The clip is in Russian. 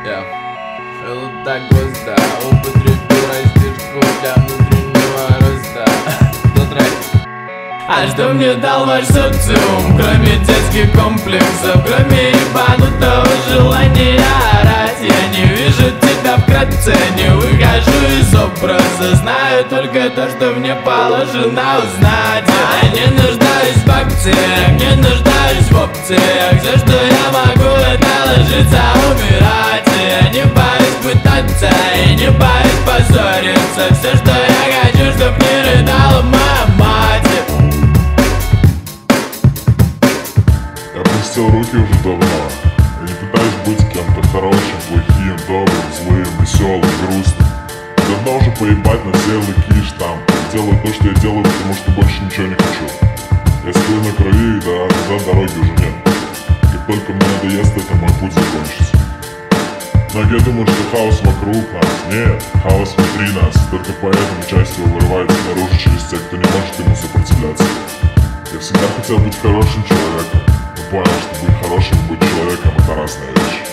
Я так гвозда употребил раздержку для внутреннего роста. А что мне дал ваш социум, кроме детских комплексов, кроме ебанутого желания орать? Я не вижу тебя вкратце, не выхожу из образа, знаю только то, что мне положено узнать. Я не нуждаюсь в акциях, не нуждаюсь в опциях. Все, что я могу, это ложиться, умирать. Я не боюсь пытаться и не боюсь позориться. Все, что я хочу, чтоб не рыдала моя мать. Я опустил руки уже давно. Я не пытаюсь быть кем-то хорошим, плохим, добрым, злым, веселым, грустным. Давно уже поебать на все лыки и штампы. Делаю то, что я делаю, потому что больше ничего не хочу. Я стою на крови, да, назад дороги уже нет. Как только мне надоест, это мой путь закончится. Многие думают, что хаос вокруг нас. Нет, хаос внутри нас. Только поэтому часть его вырывается наружу через тех, кто не может ему сопротивляться. Я всегда хотел быть хорошим человеком, но понял, что быть хорошим и быть человеком — это разная вещь.